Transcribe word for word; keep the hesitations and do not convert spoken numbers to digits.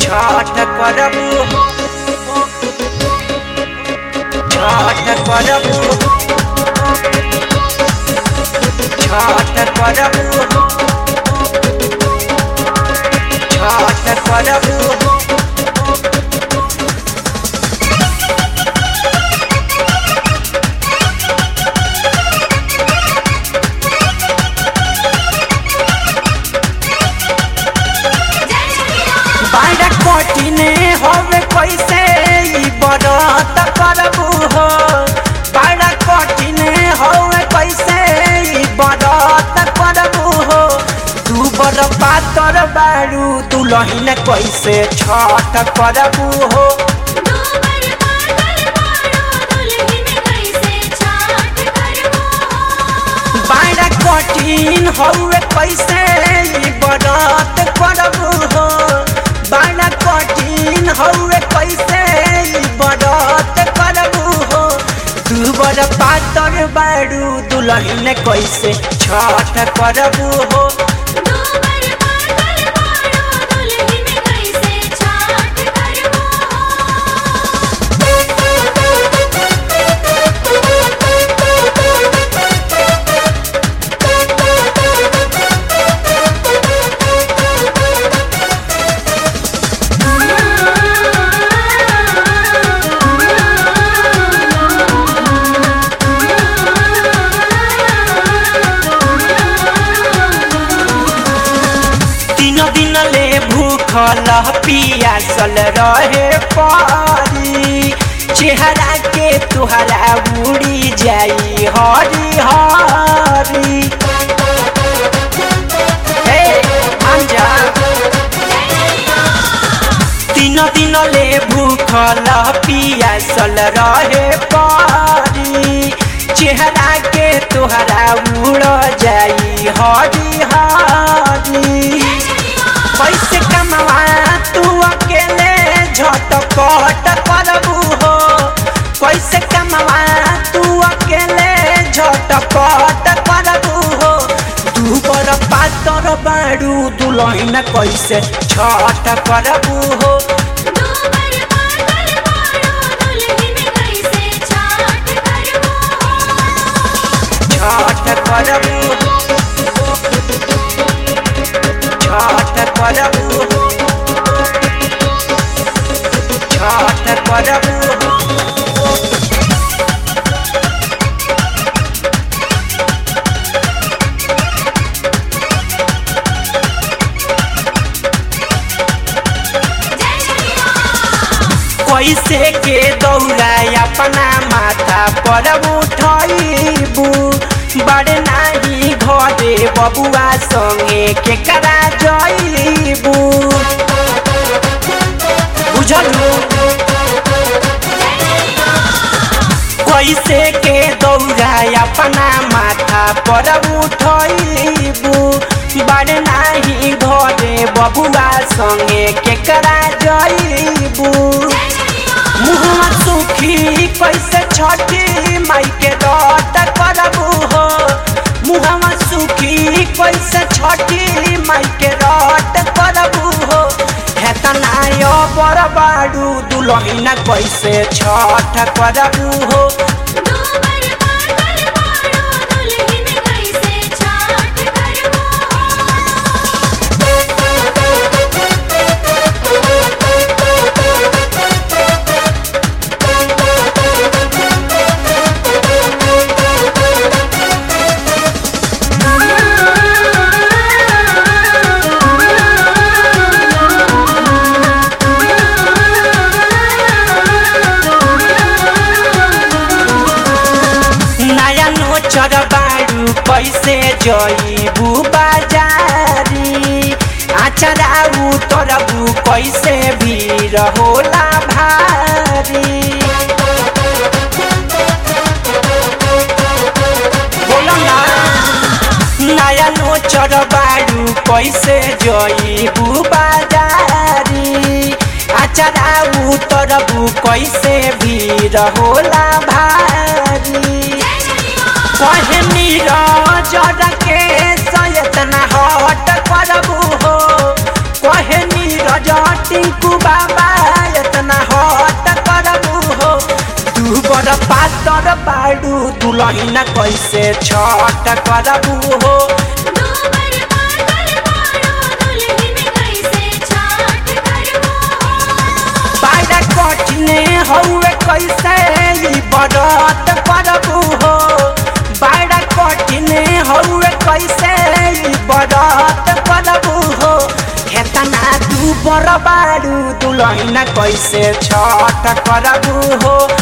छठ करबू छठ करबू छठ करबू छठ करबू बड़ा कठिन हवे कैसे ई व्रत करबू हो बड़ा कठिन हवे कैसे ई व्रत करबू हो तू बड़ पातर बारू दुलहिन कैसे छठ करबू हो बड़ा कठिन हवे कैसे ई व्रत करबू हो बड़ा कठिन हवे कैसे व्रत करबू हो तू बड़ पातर बारू दुलहिन कैसे छठ करबू हो दिन ले भूखल पियासल रहे पारी चेहरा के तुहरा उड़ी जाई हरी हरी हे अंजा तीन दिन ले भूखल पियासल रहे पारी चेहरा के तुहरा उड़ जाई हरी हरी कैसे कमवा तू अकेले झटपट करबू हो कैसे कमवा तू अकेले झटपट करबू हो तू बड़ पातर बारू दुलहिन कैसे छठ करबू हो छठ करबू छठ करबू छठ करबू कैसे के दौड़ा अपना माथा पर उठबू बड़े नाही घरे बबुआ संगे के करा जइबू बुझलू कैसे के दौड़ा अपना माथा पर उठबू बड़े नाही घरे बबुआ संगे के करा जइबू मुहवा सुखी कैसे छठी माई के व्रत करबू हो मुहवा सुखी कैसे छठी माई के व्रत करबू हो हेतना यो बड़ बारू दुलहिन कैसे छठ करबू हो चरबारू कैसे जइबू बाजारी आचरा उतरबू कैसे भीड़ होला भारी बोलो ना नया नो चरबारू कैसे जइबू बाजारी आचरा उतरबू कैसे भीड़ होला भारी कहे नीरज के सयतना हट करबू हो कहे नीरज टिंकू पातर बाड़ू दुलहिना कैसे छठ करबू हो बड़ा कठिने हौवे कैसे व्रत करबू हो बड़ा कठिने हौवे कैसे व्रत करबू हो हेतना तू बड़ बाड़ू दुलहिना कैसे छठ करबू हो